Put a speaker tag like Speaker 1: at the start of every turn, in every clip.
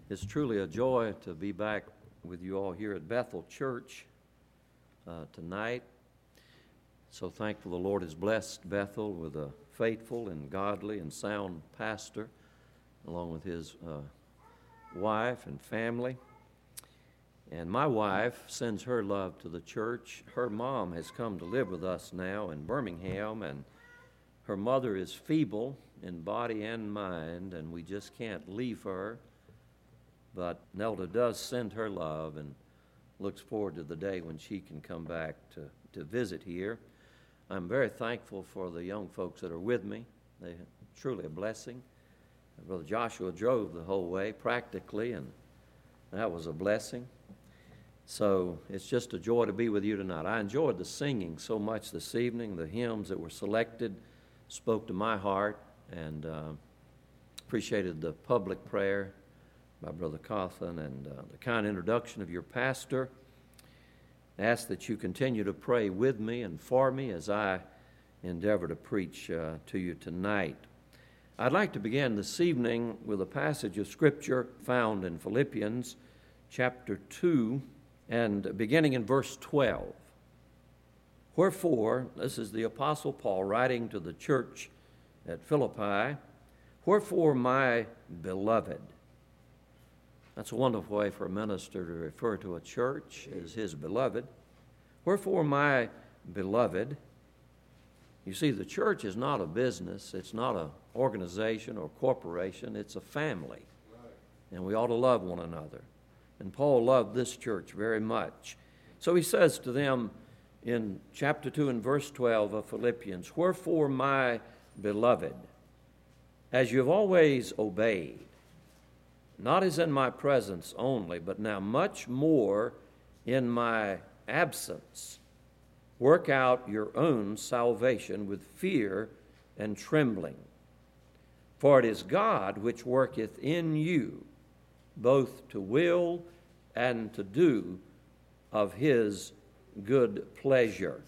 Speaker 1: It's truly a joy to be back with you all here at Bethel Church tonight. So thankful the Lord has blessed Bethel with a faithful and godly and sound pastor, along with his wife and family. And my wife sends her love to the church. Her mom has come to live with us now in Birmingham, and her mother is feeble in body and mind, and we just can't leave her. But Nelda does send her love and looks forward to the day when she can come back to visit here. I'm very thankful for the young folks that are with me. They're truly a blessing. Brother Joshua drove the whole way practically, and that was a blessing. So it's just a joy to be with you tonight. I enjoyed the singing so much this evening. The hymns that were selected spoke to my heart, and appreciated the public prayer by Brother Cawthon and the kind introduction of your pastor. I ask that you continue to pray with me and for me as I endeavor to preach to you tonight. I'd like to begin this evening with a passage of Scripture found in Philippians chapter 2 and beginning in verse 12. Wherefore, this is the Apostle Paul writing to the church at Philippi, wherefore, my beloved. That's a wonderful way for a minister to refer to a church as his beloved. Wherefore, my beloved. You see, the church is not a business. It's not an organization or corporation. It's a family. And we ought to love one another. And Paul loved this church very much. So he says to them in chapter 2 and verse 12 of Philippians, wherefore, my beloved, as you have always obeyed, not as in my presence only, but now much more in my absence, work out your own salvation with fear and trembling. For it is God which worketh in you, both to will and to do of his good pleasure.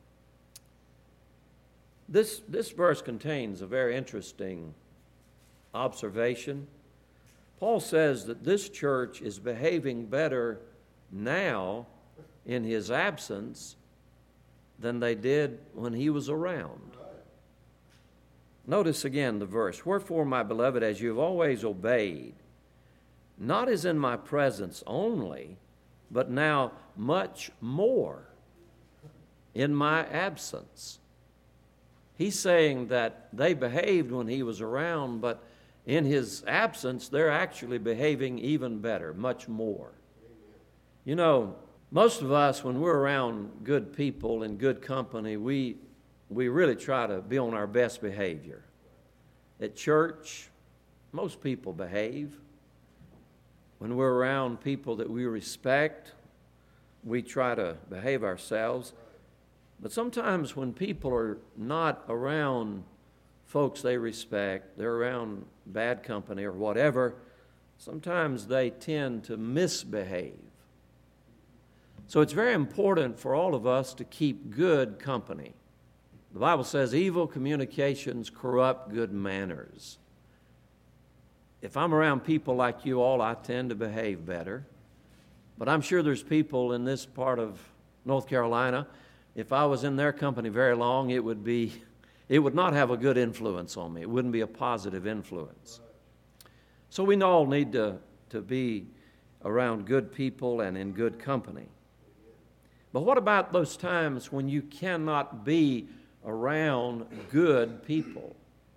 Speaker 1: This verse contains a very interesting observation. Paul says that this church is behaving better now in his absence than they did when he was around. Notice again the verse, wherefore, my beloved, as you have always obeyed, not as in my presence only, but now much more in my absence. He's saying that they behaved when he was around, but in his absence, they're actually behaving even better, much more. You know, most of us, when we're around good people and good company, we really try to be on our best behavior. At church, most people behave. When we're around people that we respect, we try to behave ourselves. But sometimes when people are not around folks they respect, they're around bad company or whatever, sometimes they tend to misbehave. So it's very important for all of us to keep good company. The Bible says evil communications corrupt good manners. If I'm around people like you all, I tend to behave better. But I'm sure there's people in this part of North Carolina, if I was in their company very long, it would not have a good influence on me. It wouldn't be a positive influence. So we all need to be around good people and in good company. But what about those times when you cannot be around good people?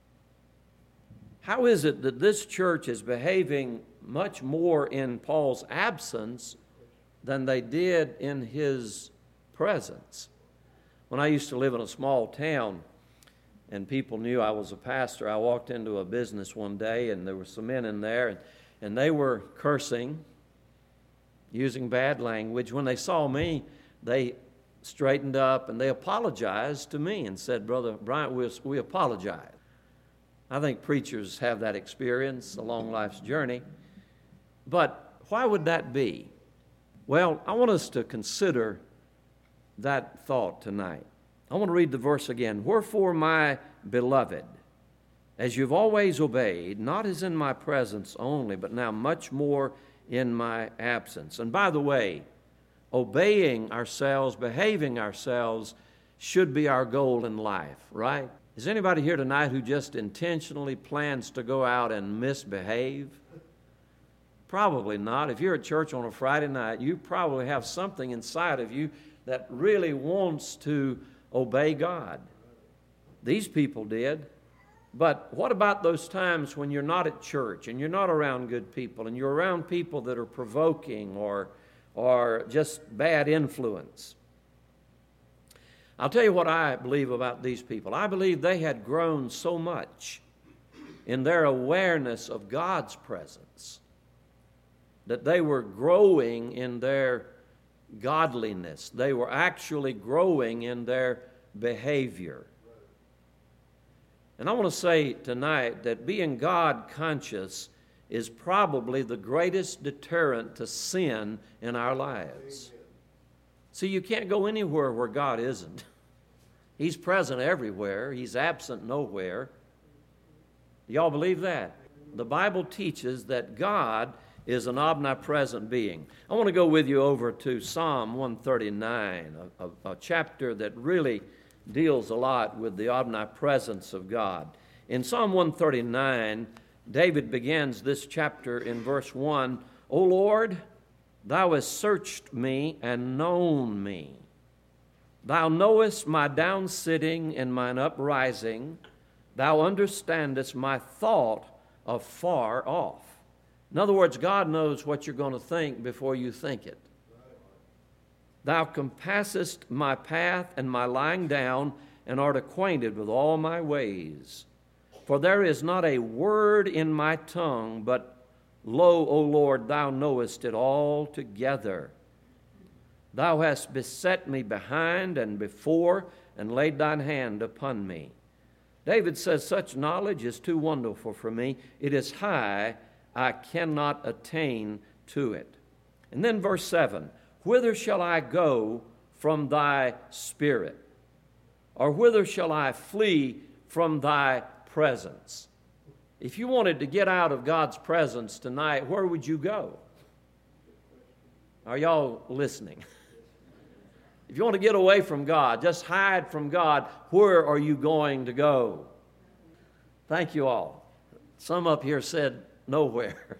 Speaker 1: How is it that this church is behaving much more in Paul's absence than they did in his presence? When I used to live in a small town, and people knew I was a pastor, I walked into a business one day, and there were some men in there, and they were cursing, using bad language. When they saw me, they straightened up, and they apologized to me and said, Brother Bryant, we apologize. I think preachers have that experience along life's journey. But why would that be? Well, I want us to consider that thought tonight. I want to read the verse again. Wherefore, my beloved, as you've always obeyed, not as in my presence only, but now much more in my absence. And by the way, obeying ourselves, behaving ourselves, should be our goal in life, right? Is anybody here tonight who just intentionally plans to go out and misbehave? Probably not. If you're at church on a Friday night, you probably have something inside of you that really wants to obey God. These people did. But what about those times when you're not at church and you're not around good people and you're around people that are provoking or just bad influence? I'll tell you what I believe about these people. I believe they had grown so much in their awareness of God's presence that they were growing in their godliness. They were actually growing in their behavior. And I want to say tonight that being God conscious is probably the greatest deterrent to sin in our lives. See, you can't go anywhere where God isn't. He's present everywhere. He's absent nowhere. Do y'all believe that? The Bible teaches that God is an omnipresent being. I want to go with you over to Psalm 139, a chapter that really deals a lot with the omnipresence of God. In Psalm 139, David begins this chapter in verse 1, O Lord, Thou hast searched me and known me. Thou knowest my downsitting and mine uprising. Thou understandest my thought afar off. In other words, God knows what you're going to think before you think it. Thou compassest my path and my lying down, and art acquainted with all my ways. For there is not a word in my tongue, but lo, O Lord, Thou knowest it altogether. Thou hast beset me behind and before, and laid Thine hand upon me. David says, such knowledge is too wonderful for me. It is high, I cannot attain to it. And then verse 7, whither shall I go from Thy Spirit? Or whither shall I flee from Thy presence? If you wanted to get out of God's presence tonight, where would you go? Are y'all listening? If you want to get away from God, just hide from God, where are you going to go? Thank you all. Some up here said nowhere.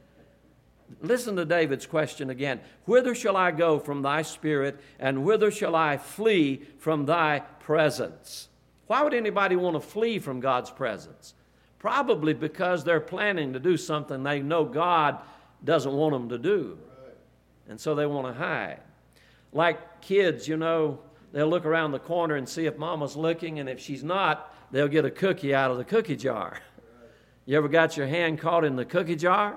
Speaker 1: Listen to David's question again. Whither shall I go from Thy Spirit, and whither shall I flee from Thy presence? Why would anybody want to flee from God's presence? Probably because they're planning to do something they know God doesn't want them to do. And so they want to hide. Like kids, you know, they'll look around the corner and see if mama's looking, and if she's not, they'll get a cookie out of the cookie jar. You ever got your hand caught in the cookie jar?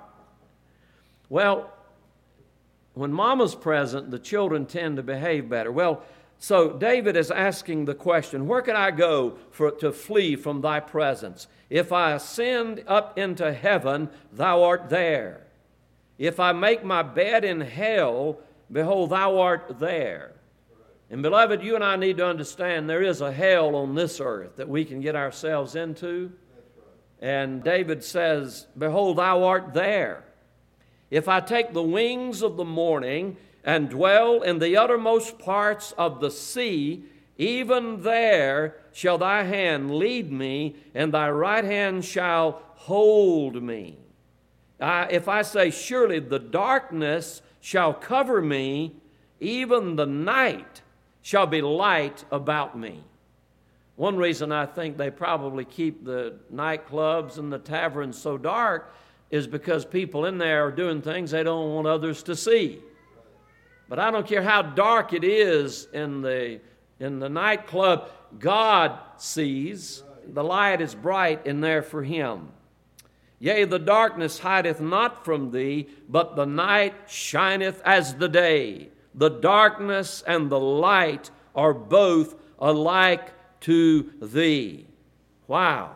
Speaker 1: Well, when mama's present, the children tend to behave better. Well, so David is asking the question, where can I go to flee from Thy presence? If I ascend up into heaven, Thou art there. If I make my bed in hell, behold, Thou art there. And beloved, you and I need to understand there is a hell on this earth that we can get ourselves into. And David says, behold, Thou art there. If I take the wings of the morning and dwell in the uttermost parts of the sea, even there shall Thy hand lead me, and Thy right hand shall hold me. If I say, surely the darkness shall cover me, even the night shall be light about me. One reason I think they probably keep the nightclubs and the taverns so dark is because people in there are doing things they don't want others to see. But I don't care how dark it is in the nightclub, God sees. The light is bright in there for Him. Yea, the darkness hideth not from Thee, but the night shineth as the day. The darkness and the light are both alike to Thee. Wow.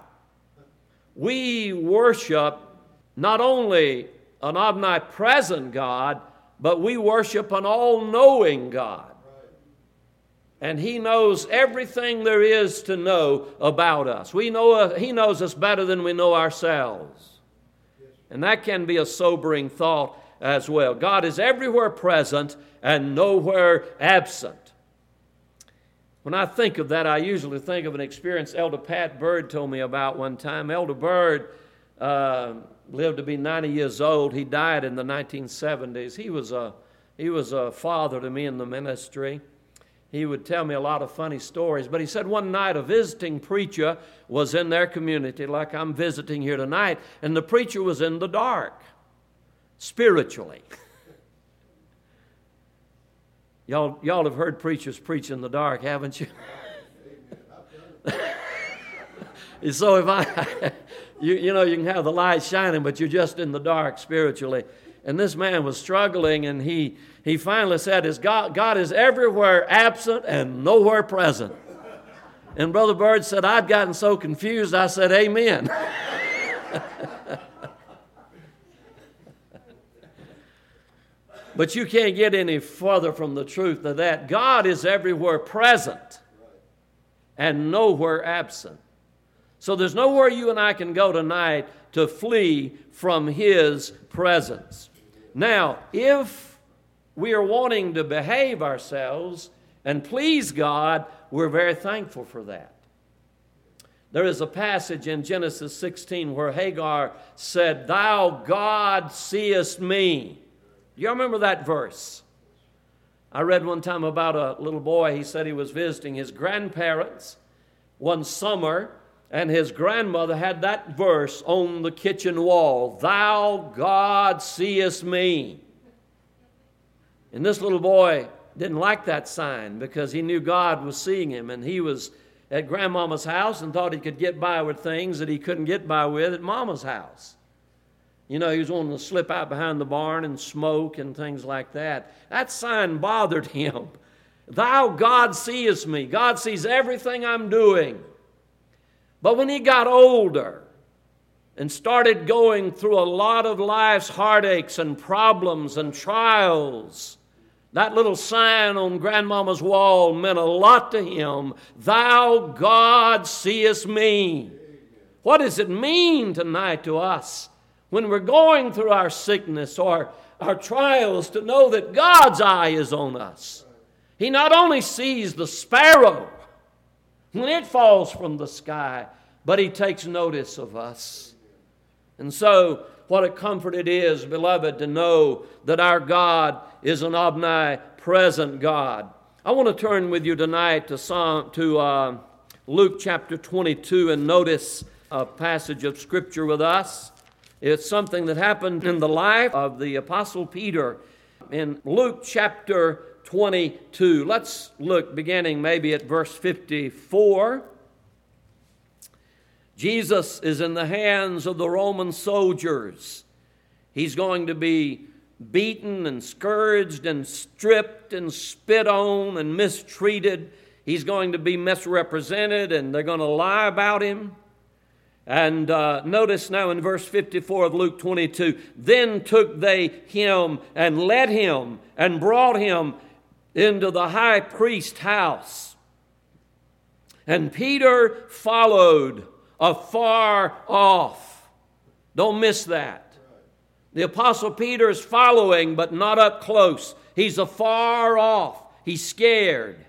Speaker 1: We worship not only an omnipresent God, but we worship an all-knowing God. And He knows everything there is to know about us. He knows us better than we know ourselves. And that can be a sobering thought as well. God is everywhere present and nowhere absent. When I think of that, I usually think of an experience Elder Pat Bird told me about one time. Elder Bird lived to be 90 years old. He died in the 1970s. He was a father to me in the ministry. He would tell me a lot of funny stories. But he said one night a visiting preacher was in their community, like I'm visiting here tonight, and the preacher was in the dark, spiritually. Y'all have heard preachers preach in the dark, haven't you? So if you can have the light shining, but you're just in the dark spiritually. And this man was struggling, and he finally said, God is everywhere absent and nowhere present. And Brother Bird said, I'd gotten so confused, I said, amen. But you can't get any further from the truth of that. God is everywhere present and nowhere absent. So there's nowhere you and I can go tonight to flee from His presence. Now, if we are wanting to behave ourselves and please God, we're very thankful for that. There is a passage in Genesis 16 where Hagar said, Thou, God, seest me. Do you remember that verse? I read one time about a little boy. He said he was visiting his grandparents one summer, and his grandmother had that verse on the kitchen wall. Thou, God, seest me. And this little boy didn't like that sign because he knew God was seeing him. And he was at Grandmama's house and thought he could get by with things that he couldn't get by with at Mama's house. You know, he was wanting to slip out behind the barn and smoke and things like that. That sign bothered him. Thou, God, seest me. God sees everything I'm doing. But when he got older and started going through a lot of life's heartaches and problems and trials, that little sign on Grandmama's wall meant a lot to him. Thou, God, seest me. What does it mean tonight to us when we're going through our sickness or our trials to know that God's eye is on us? He not only sees the sparrow when it falls from the sky, but He takes notice of us. And so, what a comfort it is, beloved, to know that our God is an omnipresent God. I want to turn with you tonight to Luke chapter 22 and notice a passage of Scripture with us. It's something that happened in the life of the Apostle Peter in Luke chapter 22. Let's look beginning maybe at verse 54. Jesus is in the hands of the Roman soldiers. He's going to be beaten and scourged and stripped and spit on and mistreated. He's going to be misrepresented, and they're going to lie about Him. And notice now in verse 54 of Luke 22, Then took they him and led him and brought him into the high priest's house. And Peter followed afar off. Don't miss that. The Apostle Peter is following, but not up close. He's afar off. He's scared.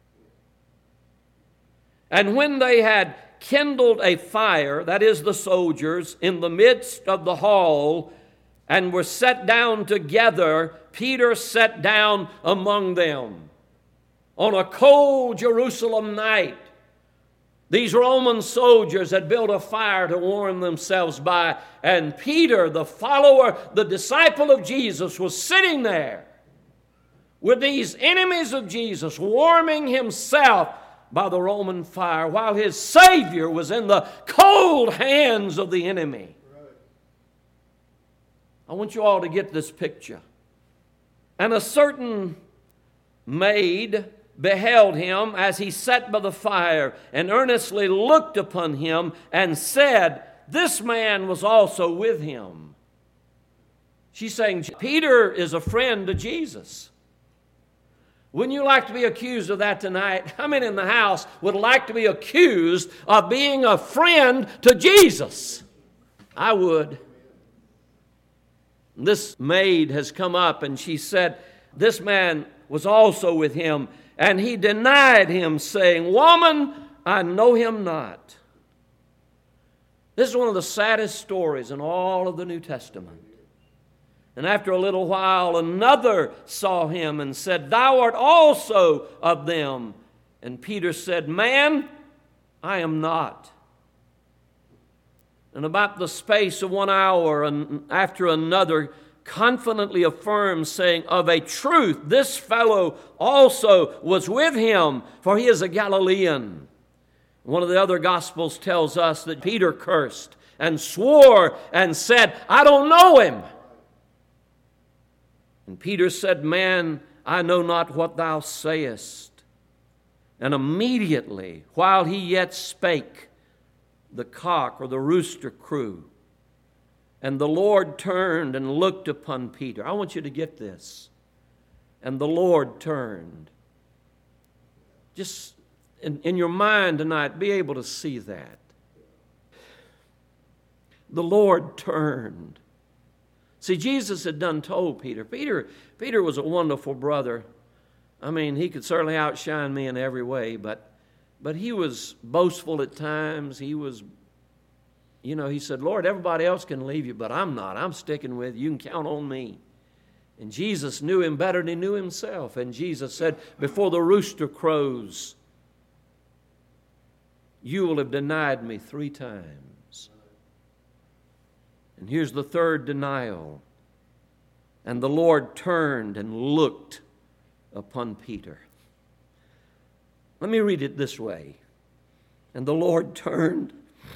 Speaker 1: And when they had kindled a fire, that is the soldiers, in the midst of the hall, and were set down together, Peter sat down among them. On a cold Jerusalem night, these Roman soldiers had built a fire to warm themselves by, and Peter, the follower, the disciple of Jesus, was sitting there with these enemies of Jesus, warming himself by the Roman fire, while his Savior was in the cold hands of the enemy. I want you all to get this picture. And a certain maid beheld him as he sat by the fire, and earnestly looked upon him, and said, This man was also with him. She's saying, Peter is a friend to Jesus. Wouldn't you like to be accused of that tonight? How many in the house would like to be accused of being a friend to Jesus? I would. This maid has come up and she said, this man was also with him, and he denied him, saying, Woman, I know him not. This is one of the saddest stories in all of the New Testament. And after a little while, another saw him and said, Thou art also of them. And Peter said, Man, I am not. And about the space of 1 hour, and after another confidently affirmed, saying, Of a truth, this fellow also was with him, for he is a Galilean. One of the other Gospels tells us that Peter cursed and swore and said, I don't know him. And Peter said, Man, I know not what thou sayest. And immediately, while he yet spake, the cock or the rooster crew. And the Lord turned and looked upon Peter. I want you to get this. And the Lord turned. Just in your mind tonight, be able to see that. The Lord turned. See, Jesus had done told Peter. Peter was a wonderful brother. I mean, he could certainly outshine me in every way, but he was boastful at times. He was, he said, Lord, everybody else can leave you, but I'm not. I'm sticking with you. You can count on me. And Jesus knew him better than he knew himself. And Jesus said, before the rooster crows, you will have denied me 3 times. And here's the third denial. And the Lord turned and looked upon Peter. Let me read it this way. And the Lord turned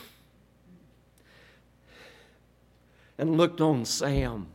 Speaker 1: and looked on Sam.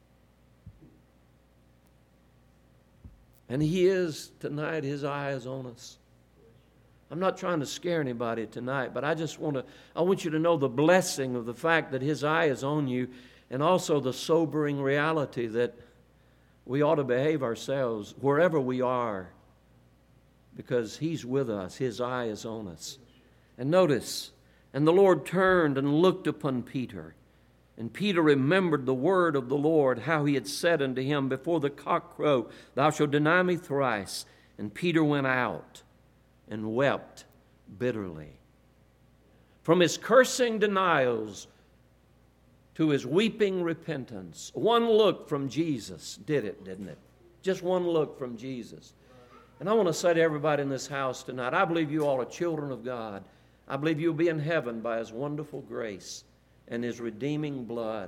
Speaker 1: And he is, tonight, his eye is on us. I'm not trying to scare anybody tonight, but I want you to know the blessing of the fact that his eye is on you, and also the sobering reality that we ought to behave ourselves wherever we are, because he's with us. His eye is on us. And notice, and the Lord turned and looked upon Peter. And Peter remembered the word of the Lord, how he had said unto him, Before the cock crow, thou shalt deny me thrice. And Peter went out and wept bitterly. From his cursing denials to his weeping repentance, one look from Jesus did it, didn't it? Just one look from Jesus. And I want to say to everybody in this house tonight, I believe you all are children of God. I believe you'll be in heaven by his wonderful grace and his redeeming blood.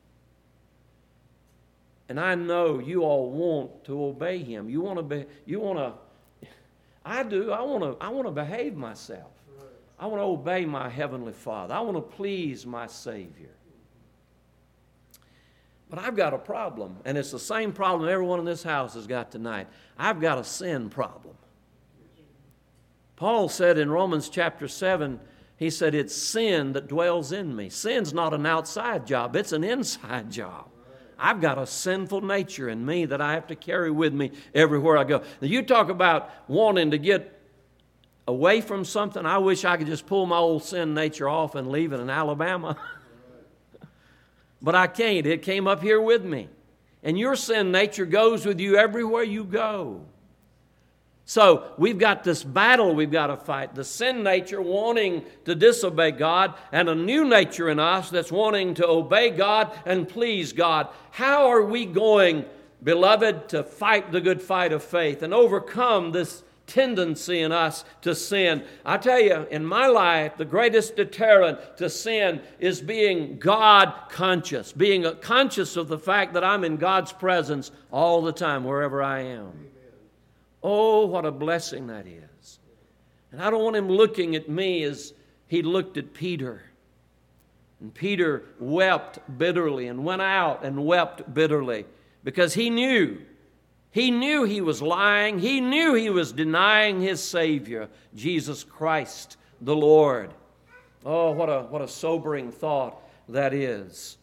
Speaker 1: And I know you all want to obey him. I do. I want to behave myself. I want to obey my Heavenly Father. I want to please my Savior. But I've got a problem, and it's the same problem everyone in this house has got tonight. I've got a sin problem. Paul said in Romans chapter 7, he said, it's sin that dwells in me. Sin's not an outside job, it's an inside job. I've got a sinful nature in me that I have to carry with me everywhere I go. Now, you talk about wanting to get away from something. I wish I could just pull my old sin nature off and leave it in Alabama. But I can't. It came up here with me. And your sin nature goes with you everywhere you go. So we've got this battle we've got to fight. The sin nature wanting to disobey God, and a new nature in us that's wanting to obey God and please God. How are we going, beloved, to fight the good fight of faith and overcome this tendency in us to sin? I tell you, in my life, the greatest deterrent to sin is being God conscious, being conscious of the fact that I'm in God's presence all the time, wherever I am. Oh, what a blessing that is. And I don't want him looking at me as he looked at Peter. And Peter wept bitterly and went out and wept bitterly because he knew he was lying. He knew he was denying his Savior, Jesus Christ, the Lord. Oh, what a sobering thought that is.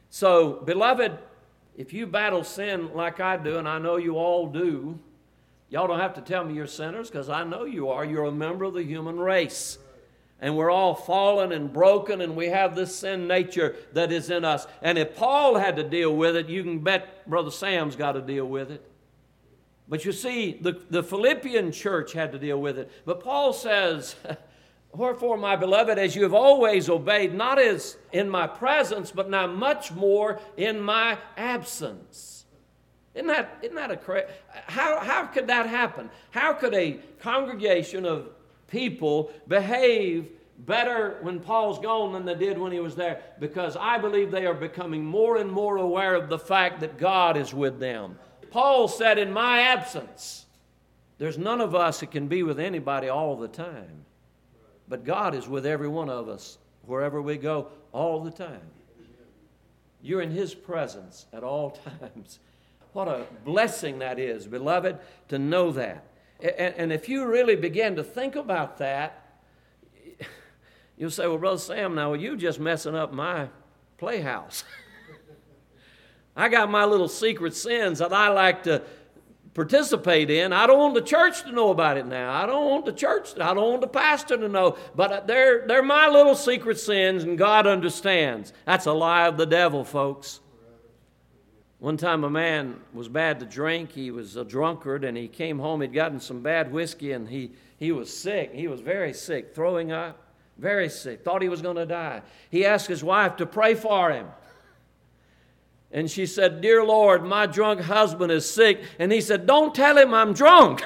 Speaker 1: So, beloved, if you battle sin like I do, and I know you all do, Y'all don't have to tell me you're sinners because I know you are. You're a member of the human race. And we're all fallen and broken, and we have this sin nature that is in us. And if Paul had to deal with it, you can bet Brother Sam's got to deal with it. But you see, the Philippian church had to deal with it. But Paul says, wherefore, my beloved, as you have always obeyed, not as in my presence, but now much more in my absence. Isn't that a crazy? How could that happen? How could a congregation of people behave better when Paul's gone than they did when he was there? Because I believe they are becoming more and more aware of the fact that God is with them. Paul said, in my absence, there's none of us that can be with anybody all the time. But God is with every one of us wherever we go all the time. You're in His presence at all times. What a blessing that is, beloved, to know that. And if you really begin to think about that, you'll say, well, Brother Sam, now you're just messing up my playhouse. I got my little secret sins that I like to participate in. I don't want the church to know about it now. I don't want the pastor to know. But they're my little secret sins, and God understands. That's a lie of the devil, folks. One time a man was bad to drink. He was a drunkard, and he came home. He'd gotten some bad whiskey, and he was sick. He was very sick, throwing up, very sick. Thought he was going to die. He asked his wife to pray for him. And she said, dear Lord, my drunk husband is sick. And he said, don't tell him I'm drunk.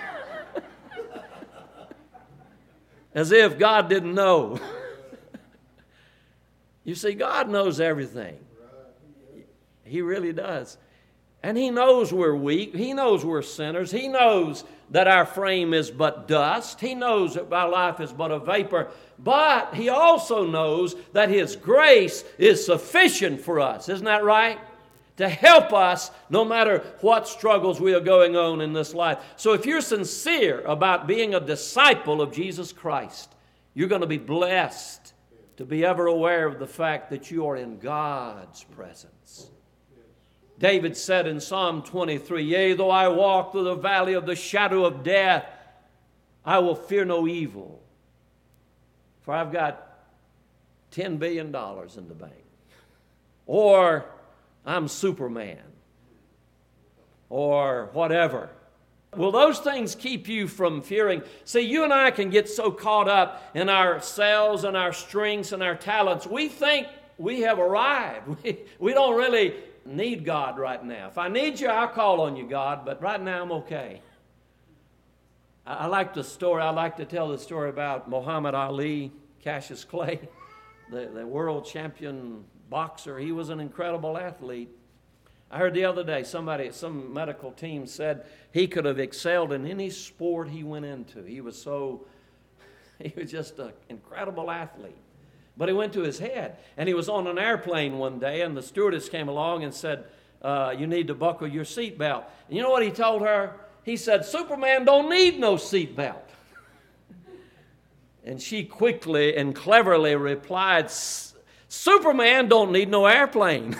Speaker 1: As if God didn't know. You see, God knows everything. He really does. And He knows we're weak. He knows we're sinners. He knows that our frame is but dust. He knows that our life is but a vapor. But He also knows that His grace is sufficient for us. Isn't that right? To help us no matter what struggles we are going on in this life. So if you're sincere about being a disciple of Jesus Christ, you're going to be blessed to be ever aware of the fact that you are in God's presence. David said in Psalm 23, yea, though I walk through the valley of the shadow of death, I will fear no evil, for I've got $10 billion in the bank. Or I'm Superman. Or whatever. Will those things keep you from fearing? See, you and I can get so caught up in ourselves and our strengths and our talents. We think we have arrived. We don't really need God right now. If I need you, I'll call on you, God, but right now I'm okay. I like the story. I like to tell the story about Muhammad Ali, Cassius Clay, the world champion boxer. He was an incredible athlete. I heard the other day some medical team said he could have excelled in any sport he went into. He was just an incredible athlete. But it went to his head. And he was on an airplane one day, and the stewardess came along and said, you need to buckle your seatbelt. And you know what he told her? He said, Superman don't need no seatbelt. And she quickly and cleverly replied, Superman don't need no airplane.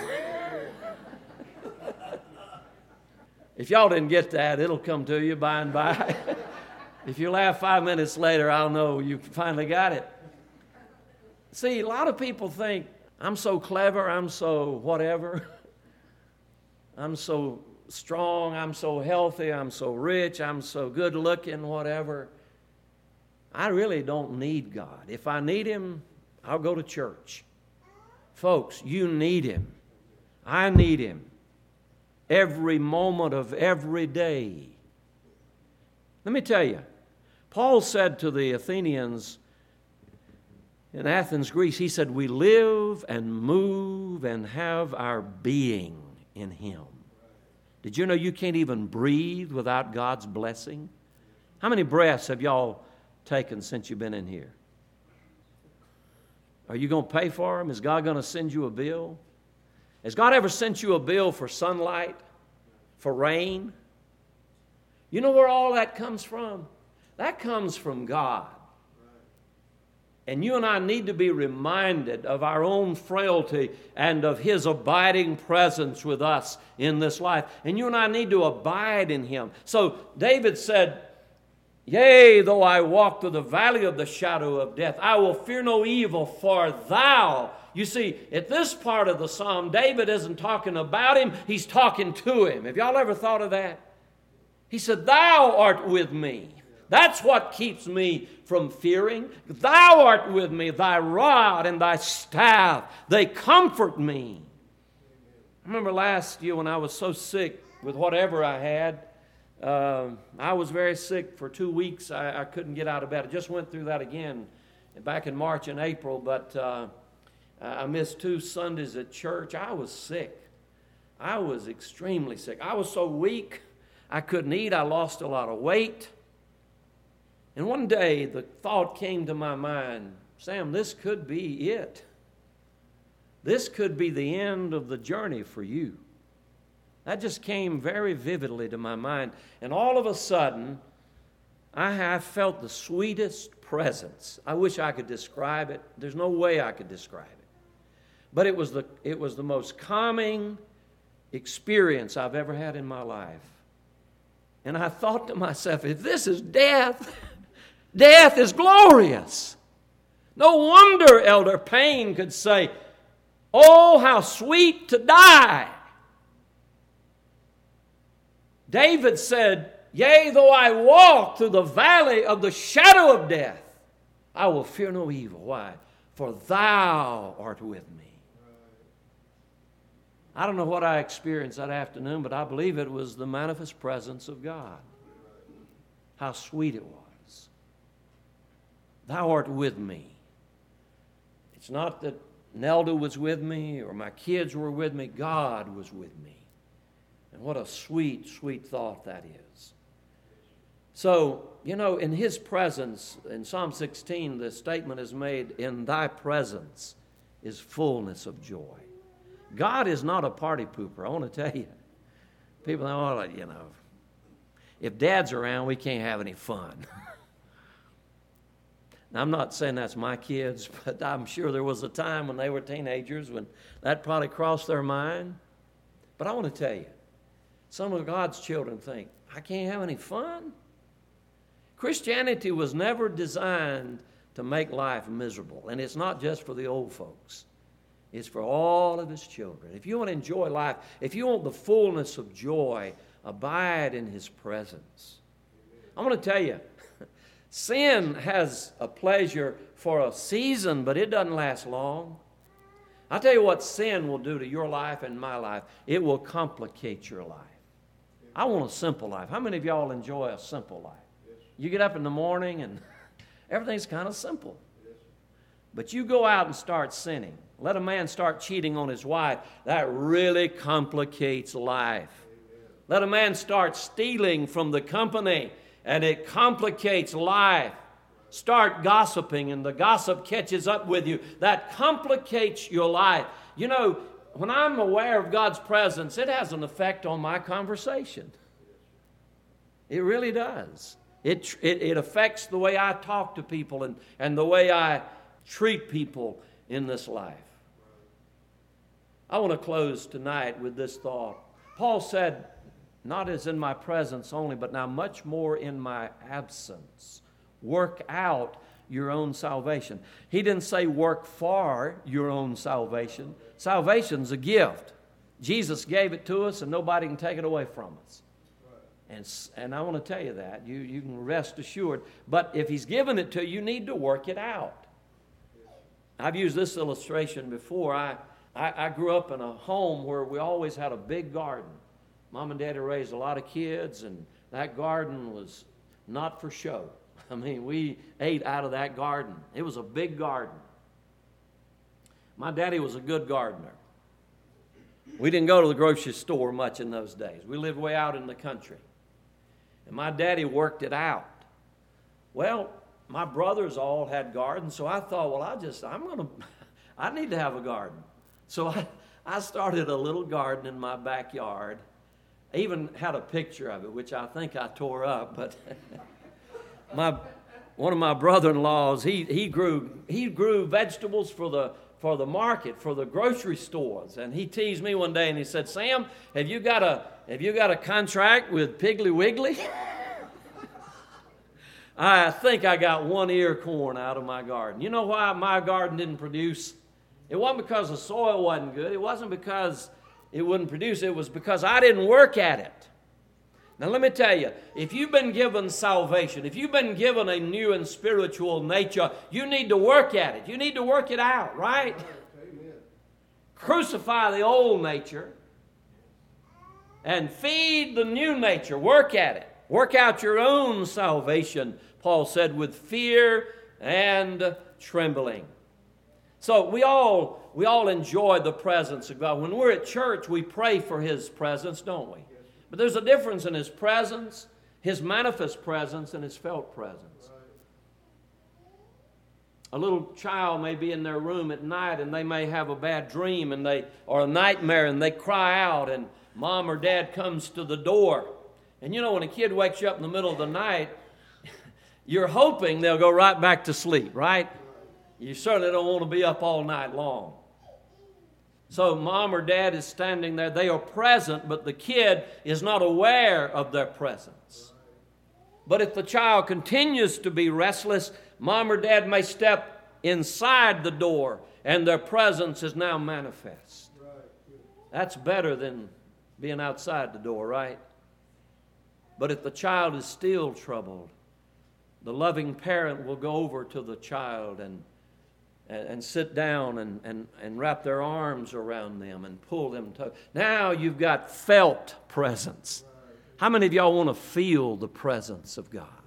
Speaker 1: If y'all didn't get that, it'll come to you by and by. If you laugh 5 minutes later, I'll know you finally got it. See, a lot of people think, I'm so clever, I'm so whatever. I'm so strong, I'm so healthy, I'm so rich, I'm so good looking, whatever. I really don't need God. If I need Him, I'll go to church. Folks, you need Him. I need Him. Every moment of every day. Let me tell you, Paul said to the Athenians in Athens, Greece, he said, we live and move and have our being in Him. Did you know you can't even breathe without God's blessing? How many breaths have y'all taken since you've been in here? Are you going to pay for them? Is God going to send you a bill? Has God ever sent you a bill for sunlight, for rain? You know where all that comes from? That comes from God. And you and I need to be reminded of our own frailty and of His abiding presence with us in this life. And you and I need to abide in Him. So David said, yea, though I walk through the valley of the shadow of death, I will fear no evil, for thou. You see, at this part of the psalm, David isn't talking about him, he's talking to him. Have y'all ever thought of that? He said, thou art with me. That's what keeps me from fearing. Thou art with me, thy rod and thy staff, they comfort me. I remember last year when I was so sick with whatever I had, I was very sick for 2 weeks. I couldn't get out of bed. I just went through that again back in March and April, but I missed 2 Sundays at church. I was sick. I was extremely sick. I was so weak, I couldn't eat. I lost a lot of weight. And one day the thought came to my mind, Sam, this could be it. This could be the end of the journey for you. That just came very vividly to my mind. And all of a sudden, I felt the sweetest presence. I wish I could describe it. There's no way I could describe it. But it was the most calming experience I've ever had in my life. And I thought to myself, if this is death, death is glorious. No wonder Elder Payne could say, oh, how sweet to die. David said, yea, though I walk through the valley of the shadow of death, I will fear no evil. Why? For thou art with me. I don't know what I experienced that afternoon, but I believe it was the manifest presence of God. How sweet it was. Thou art with me. It's not that Nelda was with me or my kids were with me. God was with me. And what a sweet, sweet thought that is. So, in His presence, in Psalm 16, the statement is made, in thy presence is fullness of joy. God is not a party pooper, I want to tell you. People know, if Dad's around, we can't have any fun. Now, I'm not saying that's my kids, but I'm sure there was a time when they were teenagers when that probably crossed their mind. But I want to tell you, some of God's children think, I can't have any fun? Christianity was never designed to make life miserable. And it's not just for the old folks. It's for all of His children. If you want to enjoy life, if you want the fullness of joy, abide in His presence. I want to tell you, sin has a pleasure for a season, but it doesn't last long. I'll tell you what sin will do to your life and my life. It will complicate your life. I want a simple life. How many of y'all enjoy a simple life? You get up in the morning and everything's kind of simple. But you go out and start sinning. Let a man start cheating on his wife. That really complicates life. Let a man start stealing from the company, and it complicates life. Start gossiping, and the gossip catches up with you. That complicates your life. When I'm aware of God's presence, it has an effect on my conversation. It really does. It affects the way I talk to people and the way I treat people in this life. I want to close tonight with this thought. Paul said, not as in my presence only, but now much more in my absence. Work out your own salvation. He didn't say work for your own salvation. Salvation's a gift. Jesus gave it to us and nobody can take it away from us. And I want to tell you that. You can rest assured. But if He's given it to you, you need to work it out. I've used this illustration before. I grew up in a home where we always had a big garden. Mom and Daddy raised a lot of kids, and that garden was not for show. I mean, we ate out of that garden. It was a big garden. My daddy was a good gardener. We didn't go to the grocery store much in those days. We lived way out in the country. And my daddy worked it out. Well, my brothers all had gardens, so I thought, well, I need to have a garden. So I started a little garden in my backyard. I even had a picture of it, which I think I tore up, but one of my brother-in-laws, he grew vegetables for the market, for the grocery stores. And he teased me one day and he said, "Sam, have you got a contract with Piggly Wiggly?" I think I got one ear of corn out of my garden. You know why my garden didn't produce? It wasn't because the soil wasn't good. It wasn't because it wouldn't produce. It was because I didn't work at it. Now let me tell you, if you've been given salvation, if you've been given a new and spiritual nature, you need to work at it. You need to work it out, right? Amen. Crucify the old nature and feed the new nature. Work at it. Work out your own salvation, Paul said, with fear and trembling. So we all enjoy the presence of God. When we're at church, we pray for His presence, don't we? But there's a difference in His presence, His manifest presence, and His felt presence. A little child may be in their room at night and they may have a bad dream or a nightmare, and they cry out, and mom or dad comes to the door. And you know, when a kid wakes you up in the middle of the night, you're hoping they'll go right back to sleep, right? You certainly don't want to be up all night long. So mom or dad is standing there. They are present, but the kid is not aware of their presence. But if the child continues to be restless, mom or dad may step inside the door, and their presence is now manifest. That's better than being outside the door, right? But if the child is still troubled, the loving parent will go over to the child and sit down and wrap their arms around them and pull them. Now you've got felt presence. How many of y'all want to feel the presence of God?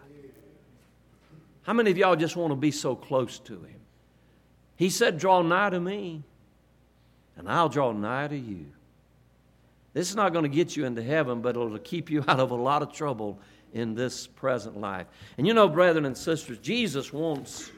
Speaker 1: How many of y'all just want to be so close to Him? He said, "Draw nigh to me, and I'll draw nigh to you." This is not going to get you into heaven, but it'll keep you out of a lot of trouble in this present life. And you know, brethren and sisters, Jesus wants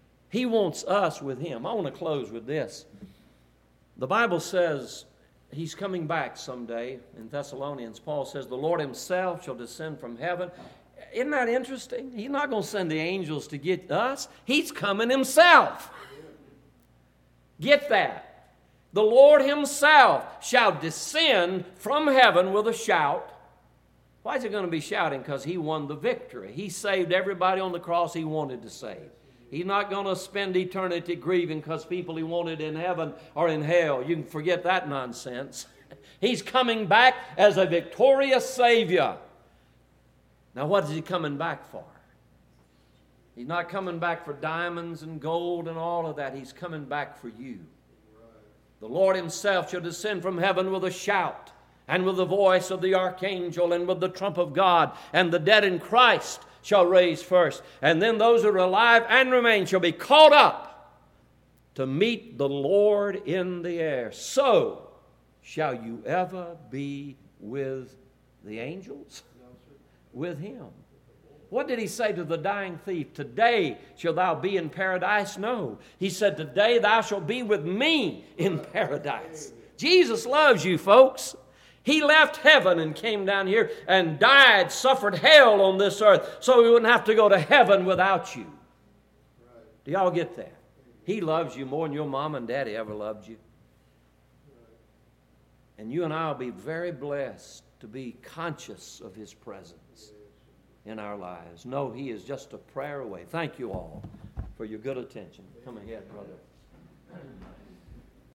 Speaker 1: us with Him. I want to close with this. The Bible says He's coming back someday. In Thessalonians, Paul says, "The Lord Himself shall descend from heaven." Isn't that interesting? He's not going to send the angels to get us. He's coming Himself. Get that. The Lord Himself shall descend from heaven with a shout. Why is He going to be shouting? Because He won the victory. He saved everybody on the cross He wanted to save. He's not going to spend eternity grieving because people He wanted in heaven are in hell. You can forget that nonsense. He's coming back as a victorious Savior. Now, what is He coming back for? He's not coming back for diamonds and gold and all of that. He's coming back for you. The Lord Himself shall descend from heaven with a shout, and with the voice of the archangel, and with the trump of God, and the dead in Christ shall raise first. And then those who are alive and remain shall be caught up to meet the Lord in the air. So shall you ever be with the angels? With Him. What did He say to the dying thief? "Today shalt thou be in paradise?" No. He said, "Today thou shalt be with me in paradise." Jesus loves you, folks. He left heaven and came down here and died, suffered hell on this earth, so we wouldn't have to go to heaven without you. Do y'all get that? He loves you more than your mom and daddy ever loved you. And you and I will be very blessed to be conscious of His presence in our lives. No, He is just a prayer away. Thank you all for your good attention. Come ahead, brother.